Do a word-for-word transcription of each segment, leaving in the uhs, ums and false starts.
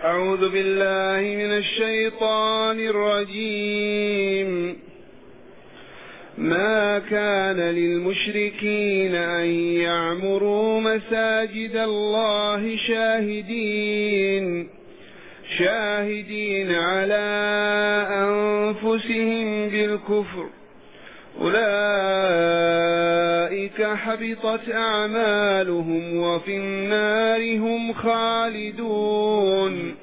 أعوذ بالله من الشيطان الرجيم. ما كان للمشركين أن يعمروا مساجد الله شاهدين شاهدين على أنفسهم بالكفر، أولئك حبطت أعمالهم وفي النار هم خالدون.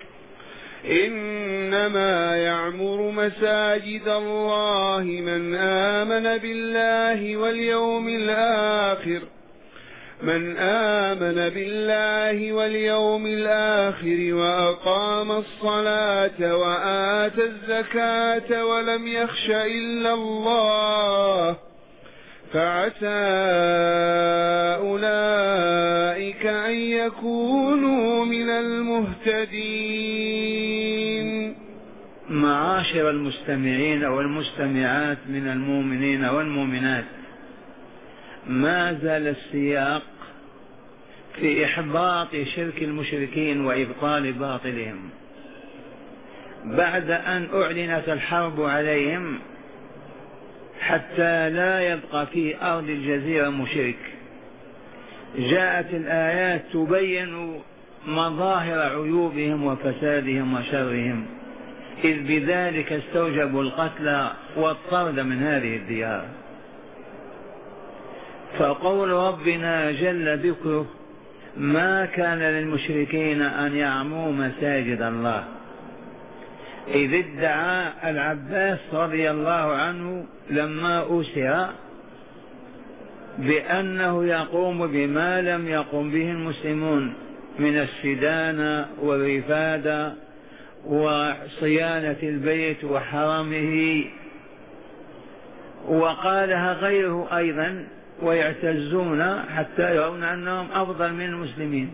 إنما يعمر مساجد الله من آمن بالله واليوم الآخر من آمن بالله واليوم الآخر وأقام الصلاة وآتى الزكاة ولم يخش إلا الله، فعسى أولئك أن يكونوا من المهتدين. معاشر المستمعين والمستمعات من المؤمنين والمؤمنات، ما زال السياق في إحباط شرك المشركين وإبطال باطلهم. بعد أن أعلنت الحرب عليهم حتى لا يبقى في أرض الجزيرة مشرك، جاءت الآيات تبين مظاهر عيوبهم وفسادهم وشرهم، إذ بذلك استوجبوا القتل والطرد من هذه الديار. فقول ربنا جل ذكره: ما كان للمشركين أن يعمروا مساجد الله، إذ ادعى العباس رضي الله عنه لما أسر بأنه يقوم بما لم يقم به المسلمون من السدانة والرفادة وصيانة البيت وحرمه، وقالها غيره أيضا، ويعتزون حتى يرون أنهم أفضل من المسلمين.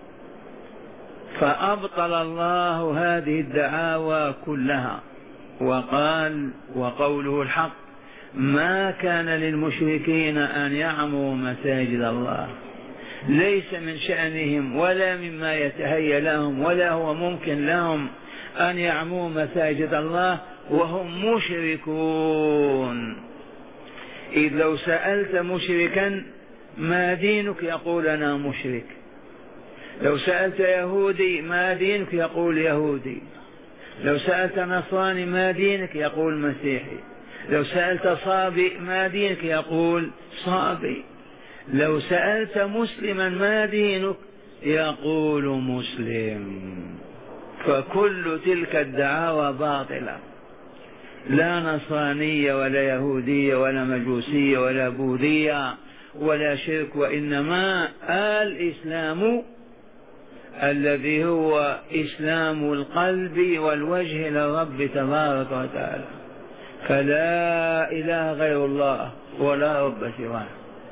فأبطل الله هذه الدعاوى كلها وقال: وقوله الحق: ما كان للمشركين أن يعمروا مساجد الله. ليس من شأنهم ولا مما يتهيأ لهم ولا هو ممكن لهم أن يعمروا مساجد الله وهم مشركون. إذ لو سألت مشركا ما دينك يقول أنا مشرك، لو سألت يهودي ما دينك يقول يهودي، لو سألت نصراني ما دينك يقول مسيحي، لو سألت صابي ما دينك يقول صابي، لو سألت مسلما ما دينك يقول مسلم. فكل تلك الدعاوى باطلة، لا نصرانية ولا يهودية ولا مجوسية ولا بوذية ولا شرك، وإنما الإسلام الذي هو إسلام القلب والوجه للرب تبارك وتعالى. فلا إله غير الله ولا رب سواه.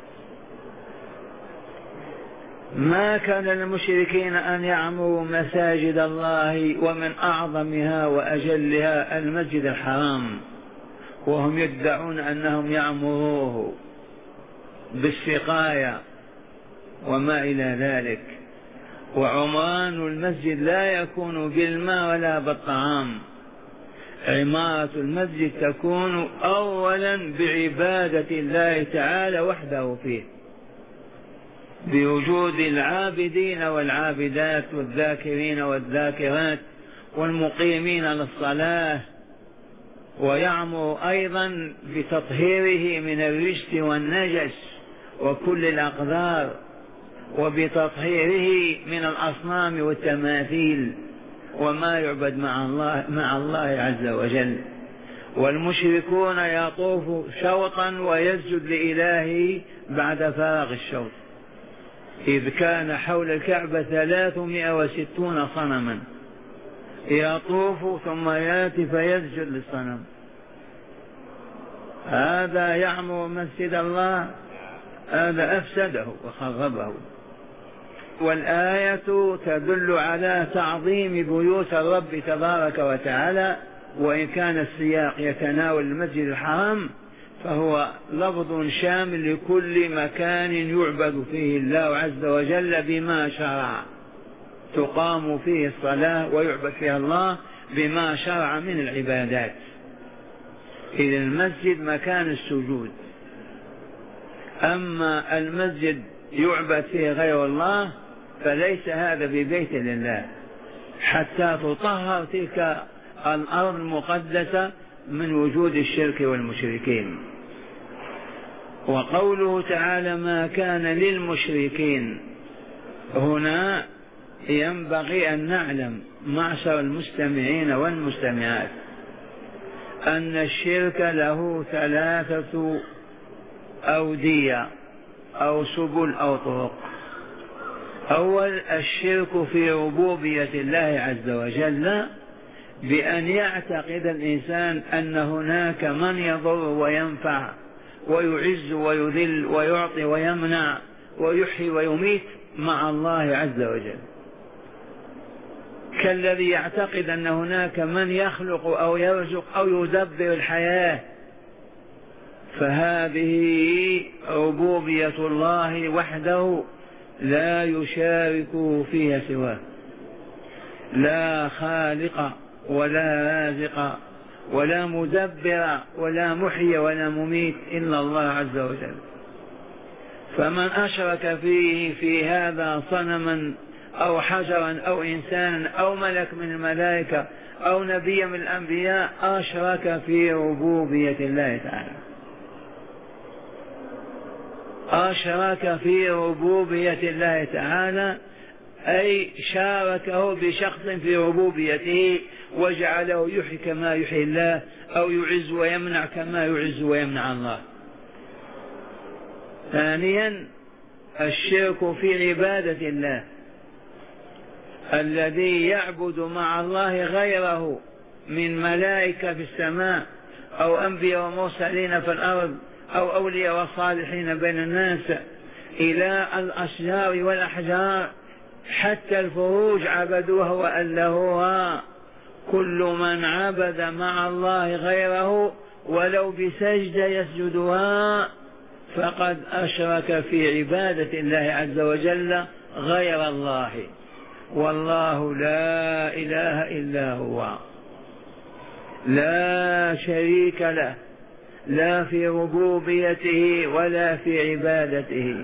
ما كان للمشركين أن يعمروا مساجد الله، ومن أعظمها وأجلها المسجد الحرام، وهم يدعون أنهم يعمروه بالسقاية وما إلى ذلك. وعمران المسجد لا يكون بالماء ولا بالطعام، عمارة المسجد تكون أولا بعبادة الله تعالى وحده فيه، بوجود العابدين والعابدات والذاكرين والذاكرات والمقيمين للصلاة. ويعمر أيضا بتطهيره من الرجس والنجس وكل الأقدار، وبتطهيره من الأصنام والتماثيل وما يعبد مع الله, مع الله عز وجل. والمشركون يطوف شوطا ويسجد لإلهه بعد فراغ الشوط، إذ كان حول الكعبة ثلاثمائة وستون صنما يطوف ثم يأتي فيسجد للصنم. هذا يعمر مسجد الله، هذا أفسده وخربه. والآية تدل على تعظيم بيوت الرب تبارك وتعالى، وإن كان السياق يتناول المسجد الحرام فهو لفظ شامل لكل مكان يعبد فيه الله عز وجل بما شرع، تقام فيه الصلاة ويعبد فيها الله بما شرع من العبادات. إذا المسجد مكان السجود. أما المسجد يعبد فيه غير الله فليس هذا ببيت لله، حتى تطهر تلك الأرض المقدسة من وجود الشرك والمشركين. وقوله تعالى ما كان للمشركين، هنا ينبغي أن نعلم معشر المستمعين والمستمعات أن الشرك له ثلاثة أودية أو سبل أو طرق. أول الشرك في ربوبية الله عز وجل، بأن يعتقد الإنسان أن هناك من يضر وينفع ويعز ويذل ويعطي ويمنع ويحيي ويميت مع الله عز وجل، كالذي يعتقد أن هناك من يخلق أو يرزق أو يدبر الحياة. فهذه ربوبية الله وحده لا يشارك فيها سواه، لا خالق ولا رازق ولا مدبر ولا محيي ولا مميت إلا الله عز وجل. فمن أشرك فيه في هذا صنما أو حجرا أو إنسانا أو ملك من الملائكة أو نبي من الأنبياء أشرك في ربوبية الله تعالى، أشرك في ربوبية الله تعالى، أي شاركه بشخص في ربوبيته وجعله يحيي كما يحيي الله أو يعز ويمنع كما يعز ويمنع الله. ثانيا الشرك في عبادة الله، الذي يعبد مع الله غيره من ملائكة في السماء أو أنبياء ومرسلين في الأرض أو أولياء وصالحين بين الناس، إلى الأشجار والأحجار حتى الفروج عبدوها وألهوها. كل من عبد مع الله غيره ولو بسجدة يسجدها فقد أشرك في عبادة الله عز وجل غير الله، والله لا إله إلا هو، لا شريك له، لا في ربوبيته ولا في عبادته.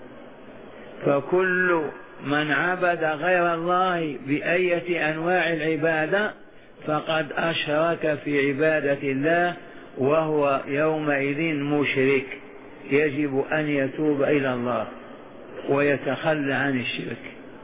فكل من عبد غير الله بأية أنواع العبادة فقد أشرك في عبادة الله، وهو يومئذ مشرك، يجب أن يتوب إلى الله ويتخلى عن الشرك.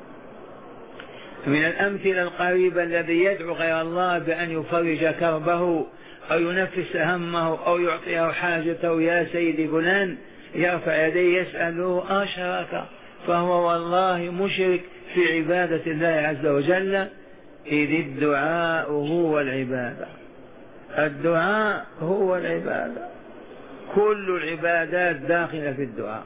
من الأمثلة القريبة الذي يدعو غير الله بأن يفرج كربه أو ينفس همه أو يعطيه حاجته، يا سيدي فلان، يرفع يديه يسأله، أشرك، فهو والله مشرك في عبادة الله عز وجل. إذ الدعاء هو العبادة، الدعاء هو العبادة، كل العبادات داخلة في الدعاء.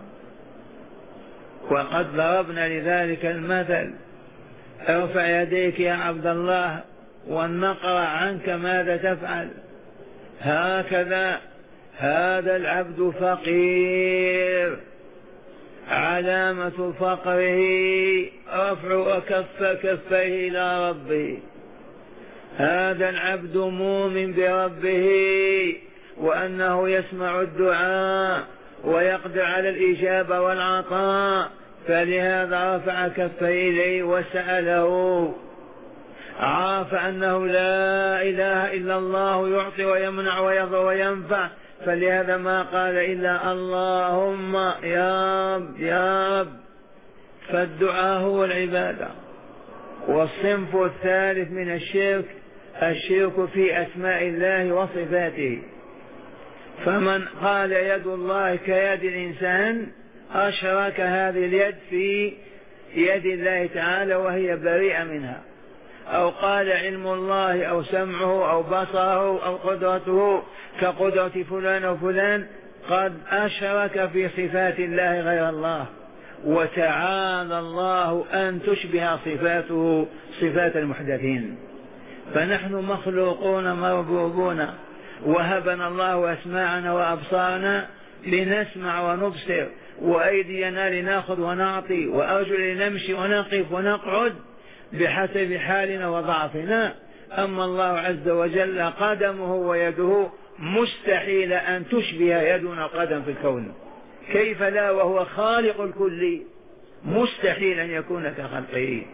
وقد ضربنا لذلك المثل، ارفع يديك يا عبد الله ولنقرأ عنك ماذا تفعل. هكذا هذا العبد فقير، علامة فقره رفع كف كفيه إلى ربه. هذا العبد مؤمن بربه وأنه يسمع الدعاء ويقدر على الإجابة والعطاء، فلهذا رفع كفيه إليه وسأله. عرف أنه لا إله إلا الله يعطي ويمنع ويضر وينفع، فلهذا ما قال إلا اللهم يا رب يا رب. فالدعاء هو العبادة. والصنف الثالث من الشرك الشرك في أسماء الله وصفاته. فمن قال يد الله كيد الإنسان أشرك هذه اليد في يد الله تعالى وهي بريئة منها. أو قال علم الله أو سمعه أو بصره أو قدرته كقدرة فلان وفلان، قد أشرك في صفات الله غير الله، وتعالى الله أن تشبه صفاته صفات المحدثين. فنحن مخلوقون مربوبون، وهبنا الله أسماعنا وأبصارنا لنسمع ونبصر، وأيدينا لنأخذ ونعطي، وأرجل لنمشي ونقف ونقعد. بحسب حالنا وضعفنا. أما الله عز وجل قدمه ويده مستحيل أن تشبه يدنا قدم في الكون، كيف لا وهو خالق الكل، مستحيل أن يكون كخلقه.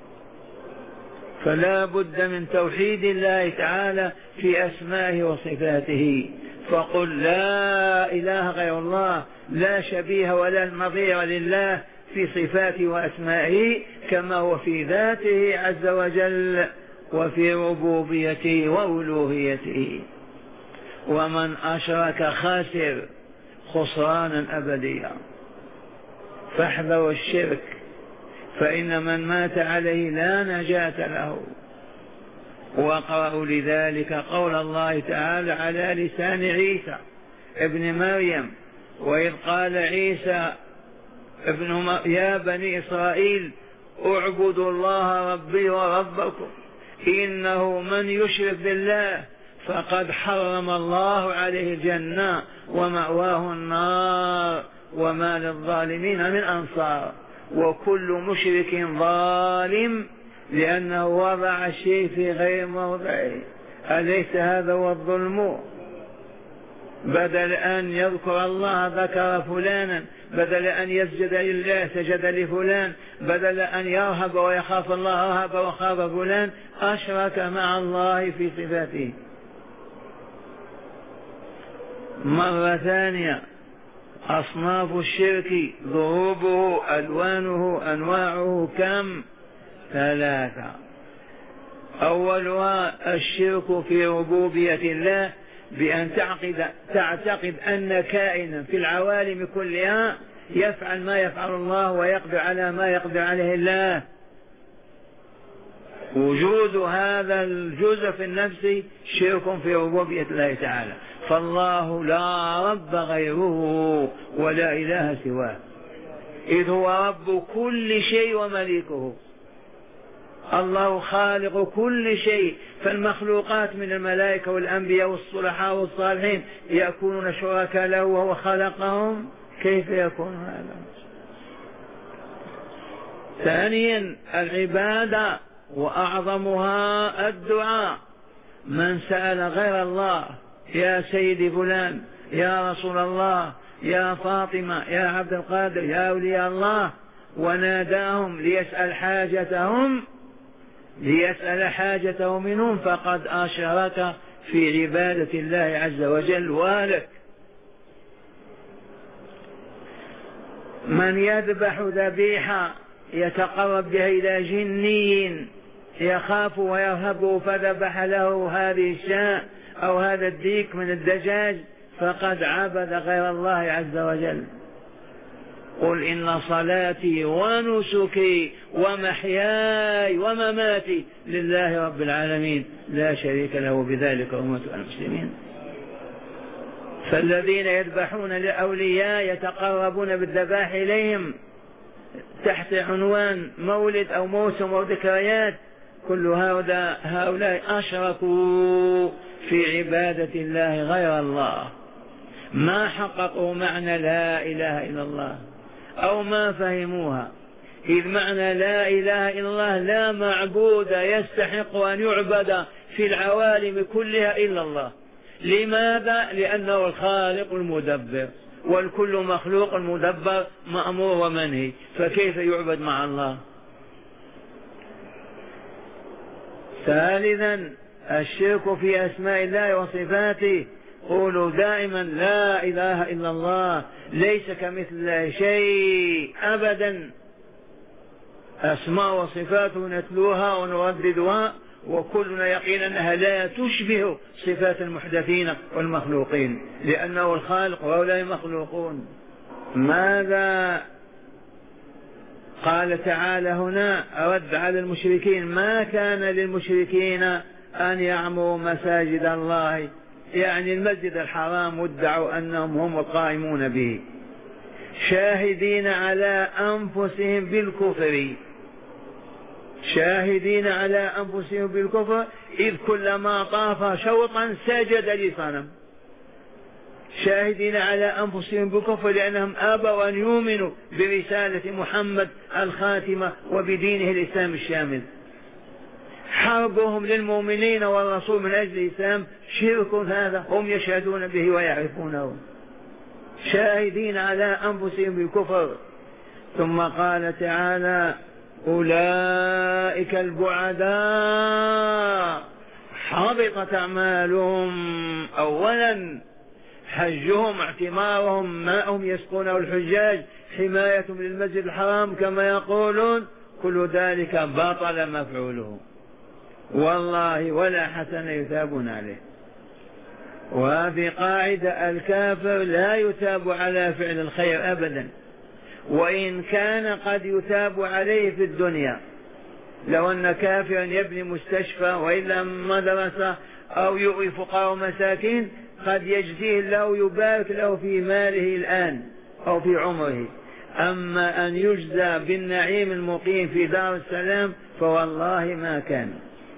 فلا بد من توحيد الله تعالى في أسمائه وصفاته. فقل لا إله غير الله، لا شبيه ولا نظير لله في صفاته وأسمائه كما هو في ذاته عز وجل وفي ربوبيته وألوهيته. ومن أشرك خاسر خسرانا أبديا. فاحذروا الشرك، فإن من مات عليه لا نجاة له. واقرأوا لذلك قول الله تعالى على لسان عيسى ابن مريم، وإذ قال عيسى ابن م... يا بني إسرائيل اعبدوا الله ربي وربكم إنه من يشرك بالله فقد حرم الله عليه الجنة ومأواه النار وما للظالمين من أنصار. وكل مشرك ظالم لأنه وضع الشيء في غير موضعه. أليس هذا هو الظلم؟ بدل أن يذكر الله ذكر فلانا، بدل أن يسجد لله سجد لفلان، بدل أن يرهب ويخاف الله رهب وخاف فلان، أشرك مع الله في صفاته. مرة ثانية، أصناف الشرك ضروبه ألوانه أنواعه كم؟ ثلاثة. أولها الشرك في ربوبية الله، بأن تعقد تعتقد أن كائنا في العوالم كلها يفعل ما يفعل الله ويقدر على ما يقدر عليه الله. وجود هذا الجزء في النفس شرك في ربوبية الله تعالى. فالله لا رب غيره ولا إله سواه، إذ هو رب كل شيء ومليكه. الله خالق كل شيء، فالمخلوقات من الملائكة والأنبياء والصلحاء والصالحين يكونون شركاء له وهو خلقهم؟ كيف يكون هذا؟ ثانيا العبادة وأعظمها الدعاء. من سأل غير الله يا سيدي فلان، يا رسول الله، يا فاطمة، يا عبد القادر، يا أولياء الله، وناداهم ليسأل حاجتهم ليسأل حاجته منهم فقد أشرك في عبادة الله عز وجل. والك من يذبح ذبيحة يتقرب بها إلى جني يخاف ويرهبه فذبح له هذه الشاة أو هذا الديك من الدجاج فقد عبد غير الله عز وجل. قل إن صلاتي ونسكي ومحياي ومماتي لله رب العالمين لا شريك له بذلك أمة المسلمين. فالذين يذبحون لأولياء يتقربون بالذبائح إليهم تحت عنوان مولد أو موسم أو ذكريات، كل هؤلاء أشركوا في عبادة الله غير الله، ما حققوا معنى لا إله إلا الله أو ما فهموها. إذ معنى لا إله إلا الله لا معبود يستحق أن يعبد في العوالم كلها إلا الله. لماذا؟ لأنه الخالق المدبر، والكل مخلوق مدبر مأمور ومنهي، فكيف يعبد مع الله؟ ثالثا الشرك في أسماء الله وصفاته. قولوا دائما لا إله إلا الله، ليس كمثل الله شيء أبدا. أسماء وصفاته نتلوها ونرددها وكلنا يقين أنها لا تشبه صفات المحدثين والمخلوقين، لأنه الخالق وهؤلاء مخلوقون. ماذا قال تعالى هنا؟ أرد على المشركين: ما كان للمشركين أن يعمروا مساجد الله، يعني المسجد الحرام، وادعوا أنهم هم القائمون به، شاهدين على أنفسهم بالكفر، شاهدين على أنفسهم بالكفر، إذ كلما طاف شوطا سجد لصنم، شاهدين على أنفسهم بالكفر لأنهم أبوا أن يؤمنوا برسالة محمد الخاتمة وبدينه الإسلام الشامل. حربهم للمؤمنين والرسول من أجل الإسلام شرك هذا، هم يشهدون به ويعرفونه، شاهدين على أنفسهم بالكفر. ثم قال تعالى أولئك البعداء حبطت أعمالهم. أولا حجهم اعتمارهم، ماءهم يسقونه الحجاج، حمايتهم للمسجد الحرام كما يقولون، كل ذلك باطل مفعوله والله ولا حسن يثابون عليه. وفي قاعدة الكافر لا يثاب على فعل الخير أبدا، وإن كان قد يثاب عليه في الدنيا. لو أن كافرا يبني مستشفى وإلا مدرسة أو يؤوي فقراء ومساكين قد يجزيه الله ويبارك له في ماله الآن أو في عمره، أما أن يجزى بالنعيم المقيم في دار السلام فوالله ما كان.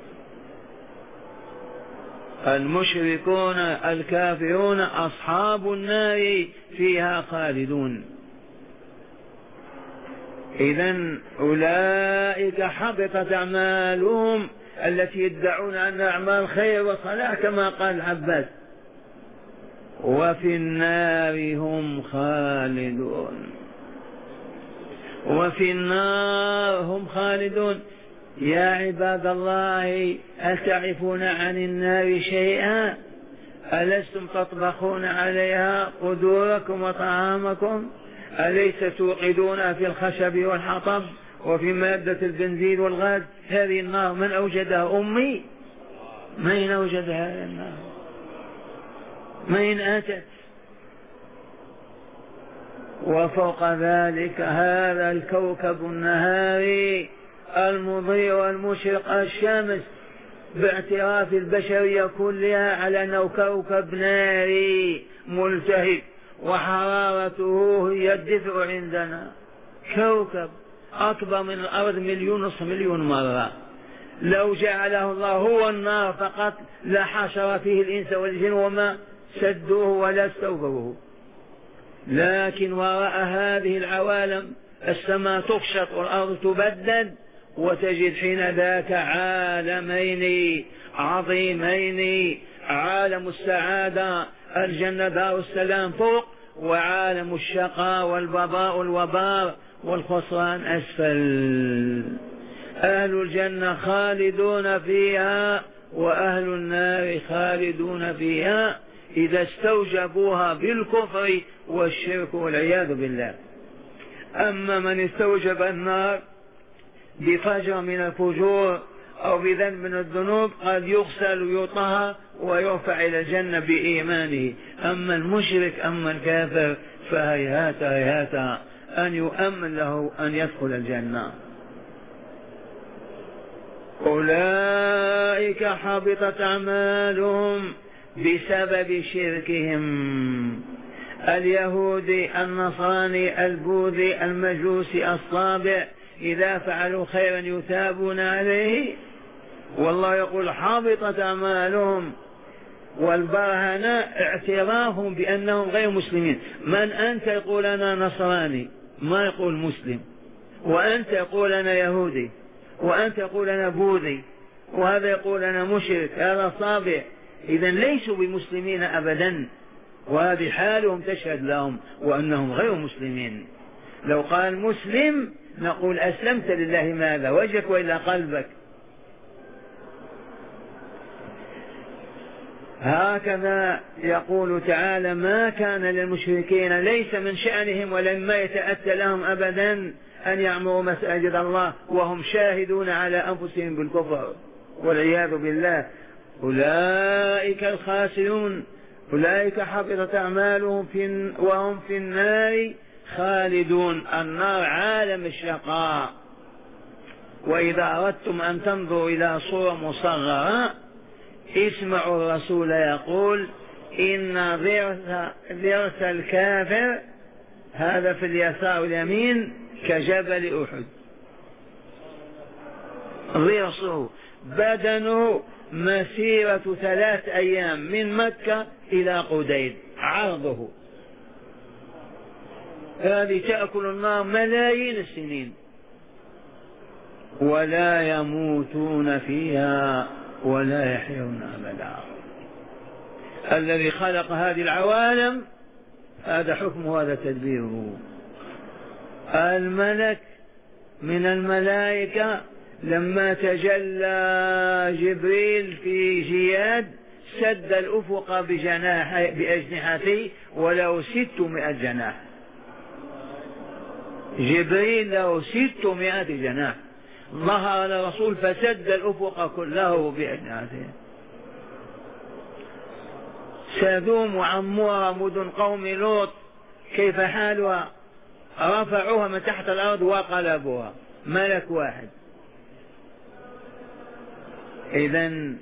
المشركون الكافرون أصحاب النار فيها خالدون. إذن أولئك حبطت أعمالهم التي يدعون أن أعمال خير وصلاح كما قال العباس، وفي النار هم خالدون، وفي النار هم خالدون. يا عباد الله هل تعرفون عن النار شيئا؟ ألستم تطبخون عليها قدوركم وطعامكم؟ أليس توقدون في الخشب والحطب وفي مادة البنزين والغاز؟ هذه النار من أوجدها؟ أمي؟ من أوجد هذه النار؟ من أتت؟ وفوق ذلك هذا الكوكب النهاري المضيء والمشرق الشمس باعتراف البشرية كلها على أنه كوكب ناري ملتهب وحرارته هي الدفء عندنا، كوكب أكبر من الأرض مليون نصف مليون مرة. لو جعله الله هو النار فقط لحشر فيه الإنس والجن وما سدوه ولا استوفوه. لكن وراء هذه العوالم السماء تفشط والأرض تبدد، وتجد حين ذاك عالمين عظيمين، عالم السعادة الجنة دار السلام فوق، وعالم الشقاء والبضاء والوبار والخسران أسفل. أهل الجنة خالدون فيها وأهل النار خالدون فيها إذا استوجبوها بالكفر والشرك والعياذ بالله. أما من استوجب النار بفجر من الفجور أو بذنب من الذنوب قد يغسل ويطهر ويرفع إلى الجنة بإيمانه. أما المشرك أما الكافر فهيهات هيهات أن يؤمن له أن يدخل الجنة. أولئك حبطت أعمالهم بسبب شركهم. اليهود النصراني البوذي المجوسي الصابئ إذا فعلوا خيرا يثابون عليه، والله يقول حبطت أعمالهم. والبرهنة اعترافهم بأنهم غير مسلمين. من أنت يقول أنا نصراني ما يقول مسلم، وأنت يقول أنا يهودي، وأنت يقول أنا بوذي، وهذا يقول أنا مشرك، هذا صابئ. إذن ليسوا بمسلمين أبدا، وهذه حالهم تشهد لهم وأنهم غير مسلمين. لو قال مسلم نقول أسلمت لله ماذا وجهك وإلا قلبك. هكذا يقول تعالى ما كان للمشركين ليس من شأنهم ولما يتأتى لهم أبدا أن يعمروا مساجد الله وهم شاهدون على أنفسهم بالكفر والعياذ بالله. أولئك الخاسرون، أولئك حبطت أعمالهم في وهم في النار خالدون. النار عالم الشقاء. وإذا أردتم أن تنظروا إلى صورة مصغرة اسمعوا الرسول يقول إن ضرس الكافر هذا في اليسار واليمين كجبل أحد. ضرسه بدنه مسيرة ثلاث أيام من مكة إلى قديد عرضه. هذه تأكل النار ملايين السنين. ولا يموتون فيها ولا يحيون أبدا. الذي خلق هذه العوالم هذا حكمه، هذا تدبيره. الملك من الملائكة لما تجلى جبريل في جياد سد الأفق بجناح بأجنحته وله ستمائة جناح. جبريل له ستمائة جناح، ظهر الرسول فسد الأفق كله بأجنحته. سدوم وعمورة مدن قوم لوط كيف حالها؟ رفعوها من تحت الأرض وقلبوها، ملك واحد. إذن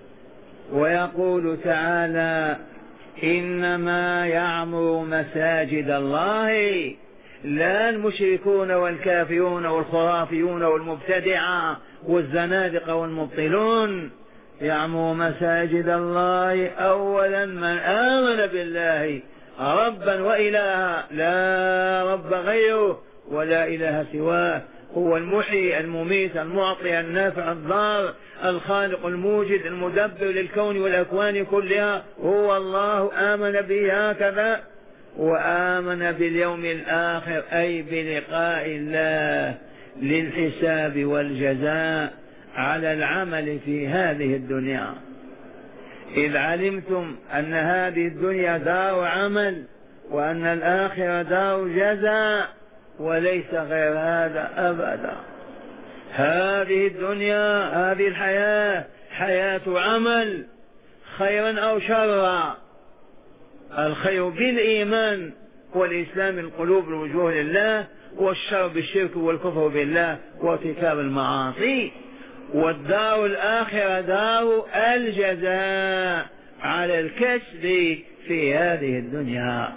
ويقول تعالى إنما يعمر مساجد الله لا المشركون والكافرون والخرافيون والمبتدعة والزنادقة والمبطلون. يعمر مساجد الله أولا من آمن بالله ربا وإلها لا رب غيره ولا إله سواه، هو المحيي المميت المعطي النافع الضار الخالق الموجد المدبر للكون والأكوان كلها، هو الله. آمن به هكذا، وآمن باليوم الآخر أي بلقاء الله للحساب والجزاء على العمل في هذه الدنيا. إذ علمتم أن هذه الدنيا دار عمل وأن الآخرة دار جزاء وليس غير هذا أبدا. هذه الدنيا هذه الحياة حياة عمل خيرا أو شرا. الخير بالإيمان والإسلام القلوب الوجوه لله، والشر بالشرك والكفر بالله وارتكاب المعاصي. والدار الآخرة دار الجزاء على الكسب في هذه الدنيا.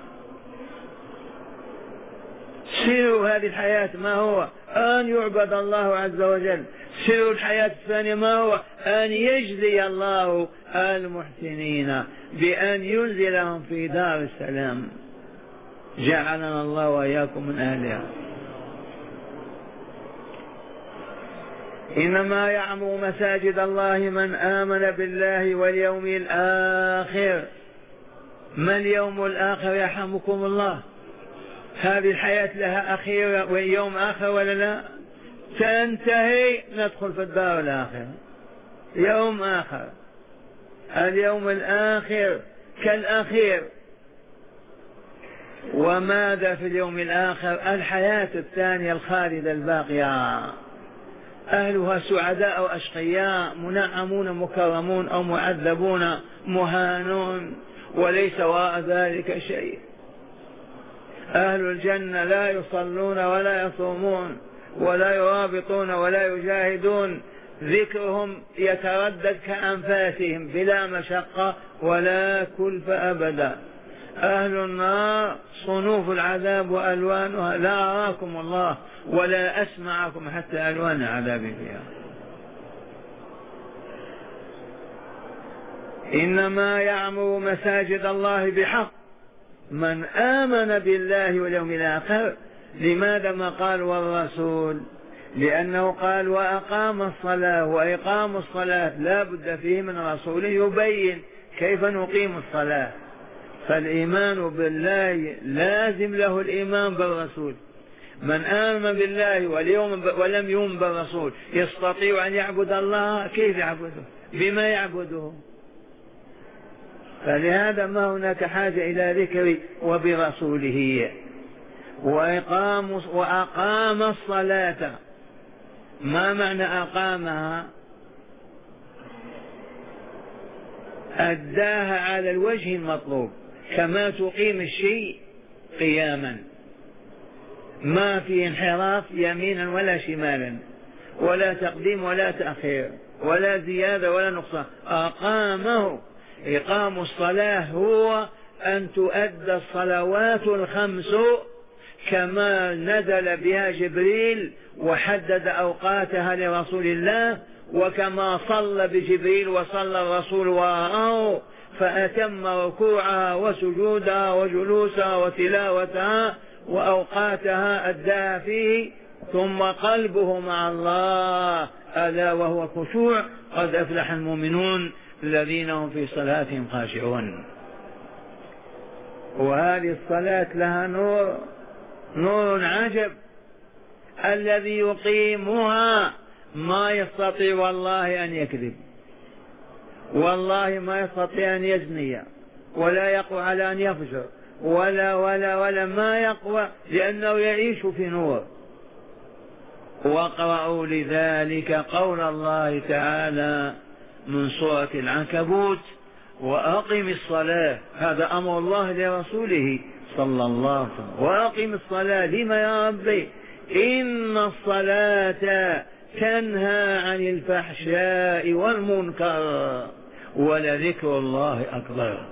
سر هذه الحياة ما هو؟ أن يعبد الله عز وجل. سر الحياة الثانية ما هو؟ أن يجزي الله المحسنين بأن ينزلهم في دار السلام. جعلنا الله وإياكم من أهلها. إنما يعمر مساجد الله من آمن بالله واليوم الآخر. ما اليوم الآخر يرحمكم الله؟ هذه الحياة لها أخيرة ويوم آخر ولا لا؟ تنتهي ندخل في الدار الآخرة، يوم آخر. اليوم الآخر كالأخير. وماذا في اليوم الآخر؟ الحياة الثانية الخالدة الباقية، أهلها سعداء أو أشقياء، منعمون مكرمون أو معذبون مهانون، وليس وراء ذلك شيء. أهل الجنة لا يصلون ولا يصومون ولا يرابطون ولا يجاهدون، ذكرهم يتردد كأنفاسهم بلا مشقة ولا كلف أبدا. أهل النار صنوف العذاب وألوانها لا أراكم الله ولا أسمعكم حتى ألوان العذاب فيها. إنما يعمر مساجد الله بحق من آمن بالله واليوم الآخر. لماذا ما قال والرسول؟ لأنه قال وأقام الصلاة، وإقام الصلاة لا بد فيه من رسول يبين كيف نقيم الصلاة. فالإيمان بالله لازم له الإيمان بالرسول. من آمن بالله واليوم ولم يؤمن بالرسول يستطيع أن يعبد الله؟ كيف يعبده؟ بما يعبده. فلهذا ما هناك حاجة إلى ذكر وبرسوله. وإقام وأقام الصلاة. ما معنى أقامها؟ أداها على الوجه المطلوب، كما تقيم الشيء قياما، ما في انحراف يمينا ولا شمالا ولا تقديم ولا تأخير ولا زيادة ولا نقصان. أقامه. إقام الصلاة هو أن تؤدى الصلوات الخمس كما نزل بها جبريل وحدد أوقاتها لرسول الله، وكما صلى بجبريل وصلى الرسول وراءه فأتم ركوعها وسجودها وجلوسها وتلاوتها وأوقاتها أداها فيه ثم قلبه مع الله، ألا وهو الخشوع. قد أفلح المؤمنون الذين هم في صلاتهم خاشعون. وهذه الصلاة لها نور، نور عجب. الذي يقيمها ما يستطيع والله أن يكذب، والله ما يستطيع أن يزني، ولا يقوى على أن يفجر، ولا ولا ولا ما يقوى، لأنه يعيش في نور. وقرأوا لذلك قول الله تعالى من سورة العنكبوت: وأقم الصلاة. هذا أمر الله لرسوله صلى الله عليه وسلم، وأقم الصلاة. لما يا ربي؟ إن الصلاة تنهى عن الفحشاء والمنكر ولذكر الله أكبر.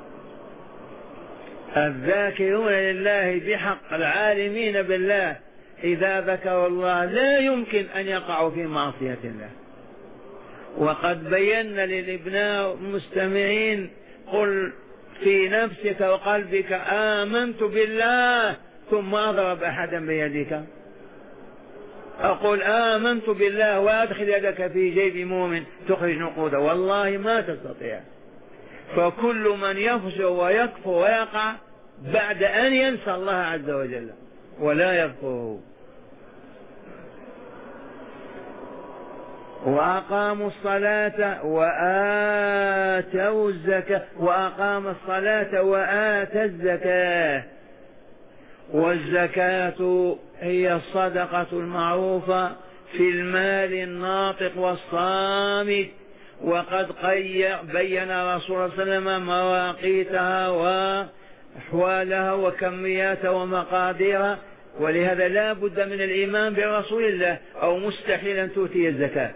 الذاكرون لله بحق العالمين بالله إذا ذكروا الله لا يمكن أن يقعوا في معصية الله. وقد بينا للابناء المستمعين: قل في نفسك وقلبك آمنت بالله، ثم أضرب أحدا بيدك. أقول آمنت بالله وأدخل يدك في جيب مؤمن تخرج نقوده، والله ما تستطيع. فكل من يفجر ويكفر ويقع بعد أن ينسى الله عز وجل ولا يذكره. وأقاموا الصلاة وآتوا الزكاة، وأقام الصلاة وآتى الزكاة. والزكاة هي الصدقة المعروفة في المال الناطق والصامت. وقد بين رسول الله صلى الله عليه وسلم مواقيتها وأحوالها وكمياتها ومقاديرها، ولهذا لا بد من الإيمان برسول الله أو مستحيل أن تؤتي الزكاة.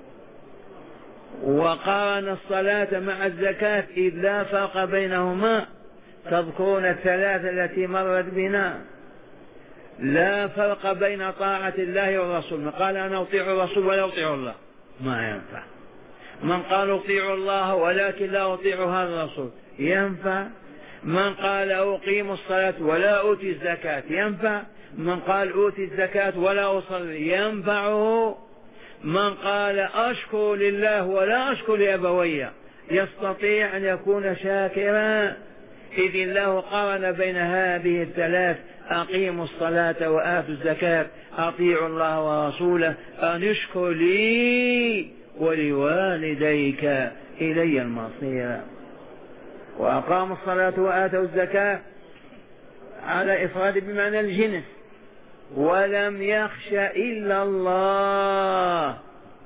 وقارن الصلاة مع الزكاة إذ لا فرق بينهما. تذكرون الثلاثة التي مرت بنا، لا فرق بين طاعة الله والرسول. قال أنا أطيع الرسول ولا أطيع الله، ما ينفع. من قال أطيع الله ولكن لا أطيع هذا الرسول، ينفع. من قال أقيم الصلاة ولا أوتي الزكاة، ينفع. من قال أوتي الزكاة ولا أصلي، ينفعه. من قال أشكر لله ولا أشكر لأبوي، يستطيع أن يكون شاكرا. إذ الله قارن بين هذه الثلاث: أقيموا الصلاة وآتوا الزكاة، أطيعوا الله ورسوله، أن اشكر لي ولوالديك إلي المصير. وأقاموا الصلاة وآتوا الزكاة على إفراد بمعنى الجنس، ولم يخش إلا الله.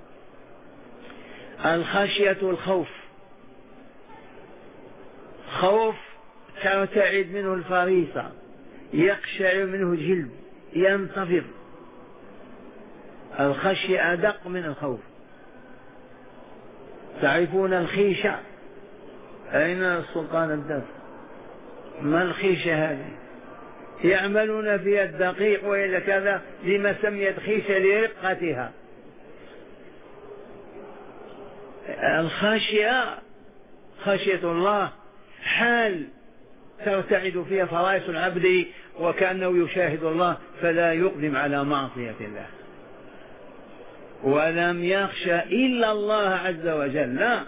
الخشية الخوف، خوف ترتعد منه الفريسة، يقشعر منه الجلد، ينتفض. الخشية أدق من الخوف. تعرفون الخيشة؟ أين السلطان الدف؟ ما الخيشة هذه؟ يعملون فيها الدقيق وإلا كذا، لما سميت خيشة؟ لرقتها. الخشية خشية الله حال ترتعد فيها فرائس العبد وكأنه يشاهد الله فلا يقدم على معصية الله. ولم يخش إلا الله عز وجل. لا.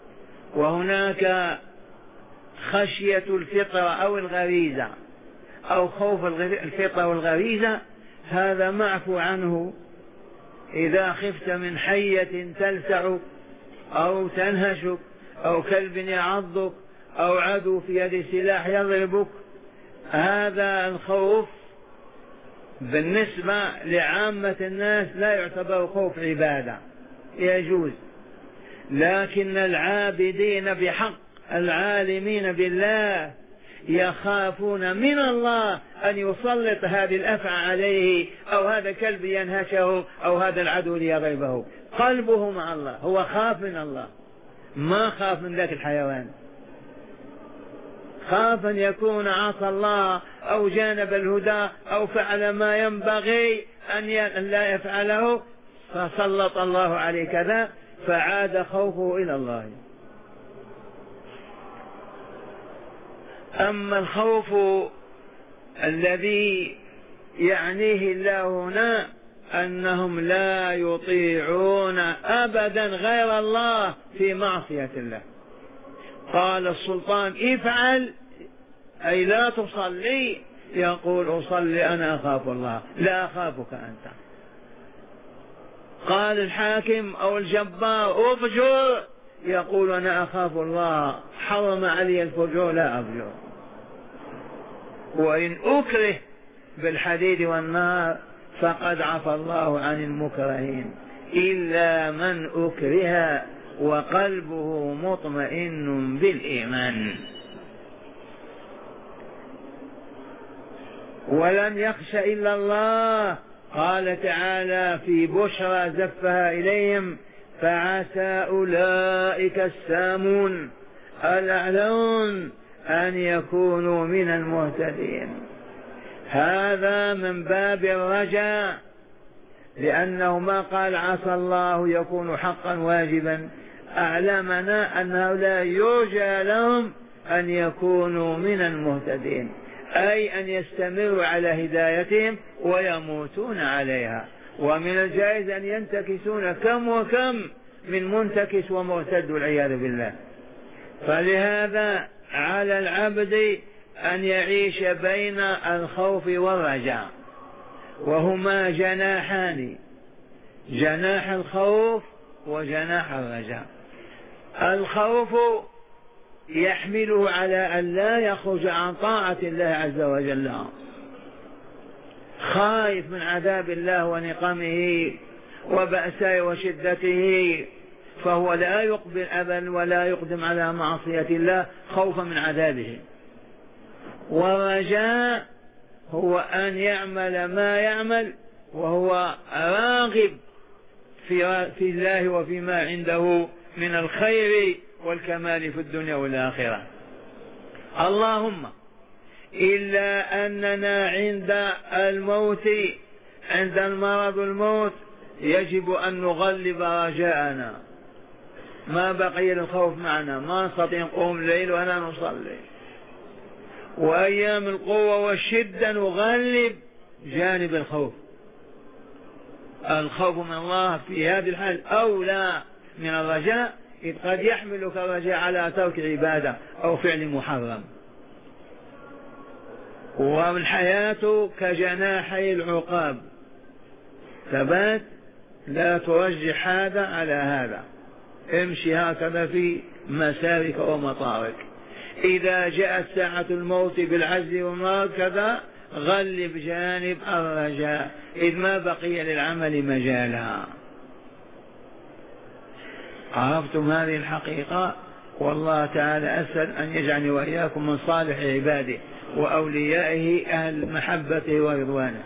وهناك خشية الفطرة أو الغريزة أو خوف الفطرة والغريزة، هذا معفو عنه. إذا خفت من حية تلسعك أو تنهشك أو كلب يعضك أو عدو في يد سلاح يضربك، هذا الخوف بالنسبة لعامة الناس لا يعتبر خوف عبادة، يجوز. لكن العابدين بحق العالمين بالله يخافون من الله أن يسلط هذه الأفعى عليه، أو هذا الكلب ينهشه، أو هذا العدو ليضربه. قلبه مع الله، هو خاف من الله، ما خاف من ذاك الحيوان. خاف أن يكون عصى الله أو جانب الهدى أو فعل ما ينبغي أن لا يفعله، فسلط الله عليه كذا، فعاد خوفه إلى الله. أما الخوف الذي يعنيه الله هنا أنهم لا يطيعون أبدا غير الله في معصية الله. قال السلطان افعل أي لا تصلي، يقول أصلي أنا أخاف الله لا أخافك أنت. قال الحاكم أو الجبار أفجر، يقول أنا أخاف الله حرم علي الفجور لا أفجر. وإن أكره بالحديد والنار فقد عفى الله عن المكرهين إلا من أكره وقلبه مطمئن بالإيمان. ولم يخش إلا الله. قال تعالى في بشرى زفها إليهم فعسى أولئك السامون الأعلون أن يكونوا من المهتدين. هذا من باب الرجاء، لأنه ما قال عسى الله يكون حقا واجبا، أعلمنا أنه لا يرجى لهم أن يكونوا من المهتدين، أي أن يستمروا على هدايتهم ويموتون عليها. ومن الجائز أن ينتكسون كم وكم من منتكس ومرتد والعياذ بالله. فلهذا على العبد أن يعيش بين الخوف والرجاء، وهما جناحان، جناح الخوف وجناح الرجاء. الخوف يحمله على أن لا يخرج عن طاعة الله عز وجل، خايف من عذاب الله ونقمه وبأسه وشدته، فهو لا يقبل أبدا ولا يقدم على معصية الله خوفا من عذابه. والرجاء هو أن يعمل ما يعمل وهو راغب في, في الله وفيما عنده من الخير والكمال في الدنيا والآخرة. اللهم إلا أننا عند الموت، عند المرض الموت، يجب أن نغلب رجاءنا، ما بقي الخوف معنا، ما نستطيع نقوم الليل ولا نصلي. وأيام القوة والشدة نغلب جانب الخوف. الخوف من الله في هذه الحال أولى من الرجاء، إذ قد يحملك الرجاء على ترك عبادة أو فعل محرم. والحياة كجناحي العقاب، ثبات، لا ترجح هذا على هذا، امشي هكذا في مسارك ومطارك. إذا جاءت ساعة الموت بالعجز والمرض كذا غلب جانب الرجاء، إذ ما بقي للعمل مجالها. عرفتم هذه الحقيقة؟ والله تعالى أسأل أن يجعلني وإياكم من صالح عباده وأوليائه أهل محبته ورضوانه.